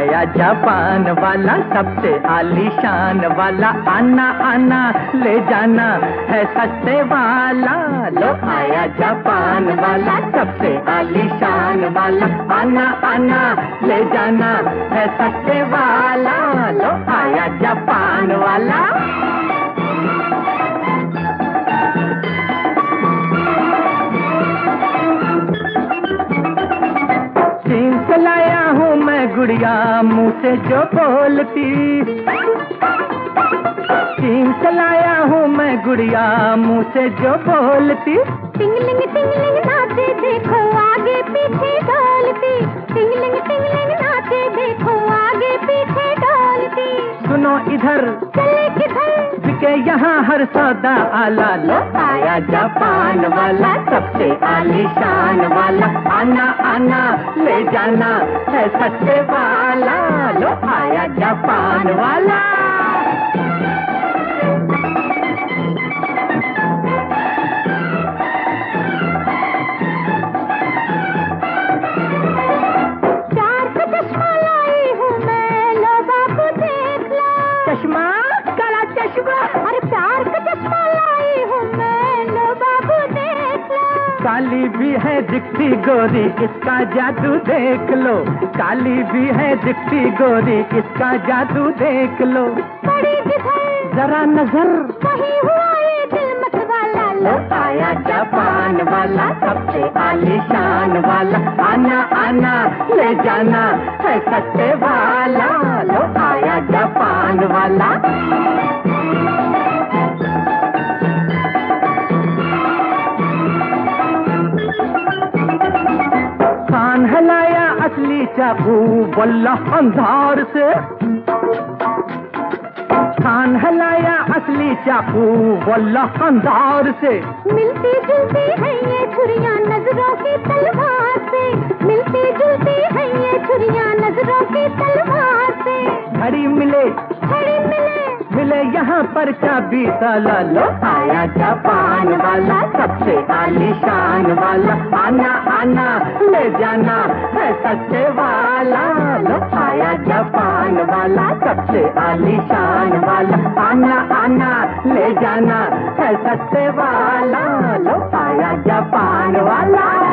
आया जापान वाला, सबसे आलीशान वाला, आना आना ले जाना है सस्ते वाला। लो आया जापान वाला, सबसे आलीशान वाला, आना आना ले जाना है सस्ते वाला। लो आया जापान वाला। चीन से लाया हूँ मैं गुड़िया, मुँह से जो बोलती। चीन से लाया हूँ मैं गुड़िया, मुँह से जो बोलती। टिंगलिंग नाचे देखो आगे पीछे डोलती। टिंगलिंग नाचे देखो आगे पीछे डोलती। सुनो इधर चले किधर, बिके यहाँ हर सौदा आला। लो आया जापान वाला, सबसे आलीशान वाला, आना आना ले जाना है सस्ते वाला। लो आया जापान वाला। चश्मा, काला चश्मा, अरे प्यार का चश्मा लाई हूँ मैं, लो बाबू देख लो। काली भी है दिखती गोरी, इसका जादू देख लो। काली भी है दिखती गोरी, इसका जादू देख लो। पड़ी किधर जरा नजर, वही हुआ ये दिल मत वाला। लो आया जापान वाला, सबसे आलीशान वाला, आना आना ले जाना है सस्ते वाला। लो आया जापान वाला। कान हिलाया असली चाकू वल्लाह अंधार से। कान हिलाया असली चाकू वल्लाह अंधार से। मिलती जुलती है ये छुरियां नजरों की तलवार से। मिलती जुलती है ये छुरियां नजरों की तलवार से। घड़ी मिले मिले यहाँ पर चाबी ताला। लो आया जापान वाला, सबसे आलीशान वाला, आना आना ले जाना है सस्ते वाला। लो आया जापान वाला, सबसे आलीशान वाला, आना आना ले जाना है सस्ते वाला। लो आया जापान वाला।